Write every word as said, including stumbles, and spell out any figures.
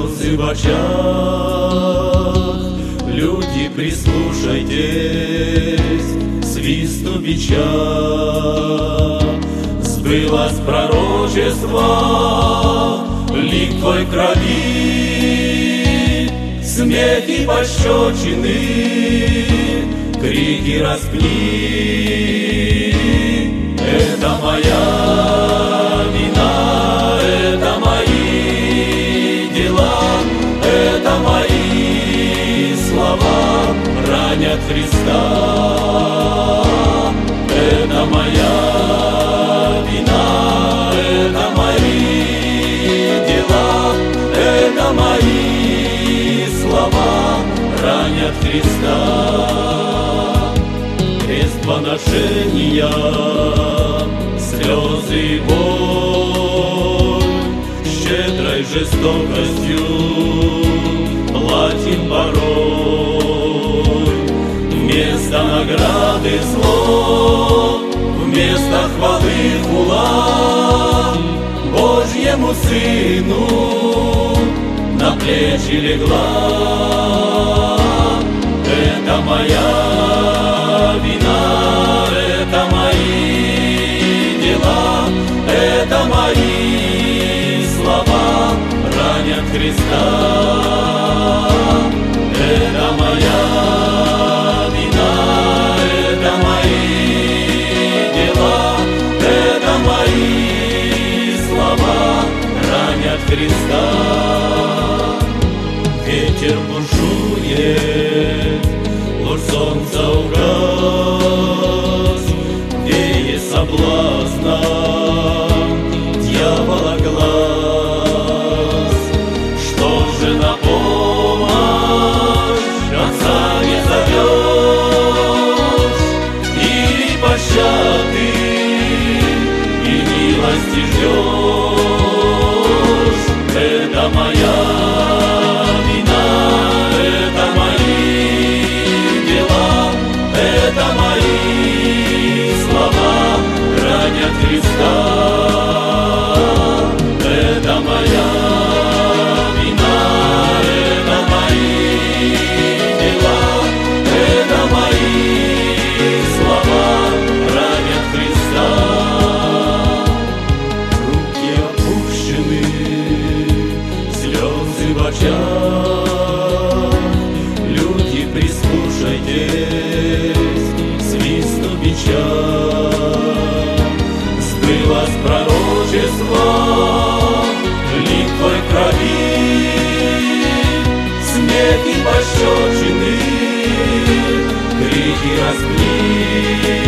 слезы в очах. Люди, прислушайтесь, свисту бича. Сбылось пророчество, лик твой крови, смех и пощечины, крики распни. Это моя вина, это мои дела, это мои слова ранят Христа. Это моя вина, это мои дела, это мои слова ранят Христа. Крест поношения, слезы и боль, щедрой жестокостью платим порой. Вместо награды зло, вместо хвалы хула Божьему Сыну на плечи легла. Это моя вина, это мои дела, это мои слова ранят Христа. Это моя вина, это мои дела, это мои слова ранят Христа. Ветер бушует, луч солнца угас, веет соблазна дьявола глаз. Что же на помощь Отца не зовешь, или пощады и милости ждешь? Это моя вина, это мои дела, это мои слова ранят Христа. Это моя вина, это мои дела, это мои слова ранят Христа. Руки опущены, слезы в очах. Люди, прислушайтесь, свисту бича. Сбылось пророчество, лик твой крови, смех и пощечины, крики распни.